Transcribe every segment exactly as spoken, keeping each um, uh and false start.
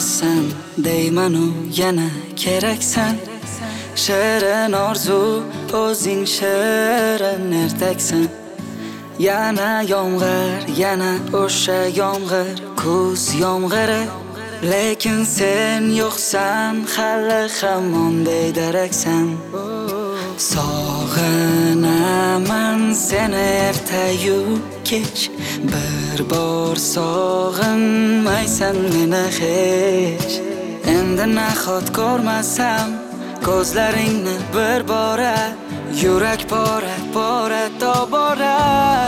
emassan deymanu yana keraksan. Shirin orzu o'zing shirin ertaksan. Yana yomg'ir, yana o'sha yomg'ir, kuz yomg'iri. Lekin sen yo'qsan, hali hamon deydaraksan. Sog'inaman seni ertayu kech, bir bor sog'inmaysan meni hech. Endi nahot ko'rmasam ko'zlaringni bir bora, yurak pora pora tobora.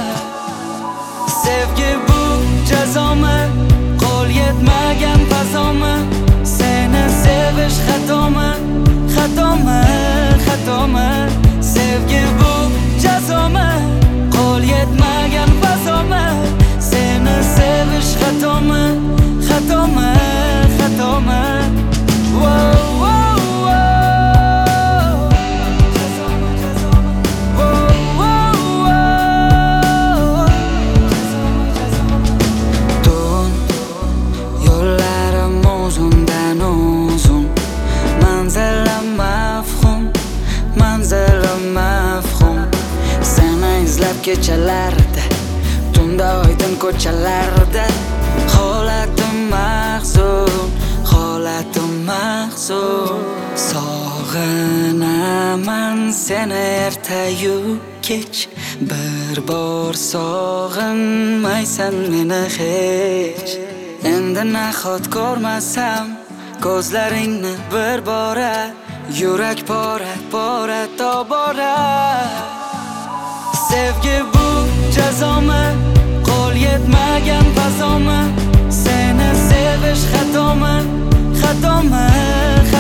Sevgi bu jazomi, qo'l yetmagan fazomi? Seni sevish xatomi, xatomi, xatomi? Sevgi bu jazomi, qo'l yetmagan fazomi? Seni sevish xatomi, xatomi, xatomi? Wow, wow, wow. Jazomi, jazomi. Wow, wow, wow. Jazomi, jazomi. Tun yo'llarim uzundan uzun, manzilim mafhum, manzilim mafhum. Seni izlab kechalarda, tunda oydin ko'chalarda, holatim mahzun, holatim mahzun. Sog'inaman seni ertayu kech, bir bor sog'inmaysan meni hech. Endi nahot ko'rmasam ko'zlaringni bir bora, yurak pora pora tobora. Sevgi bu jazomi, qo'l yetmagan fazomi? Seni sevish xatomi, xatomi,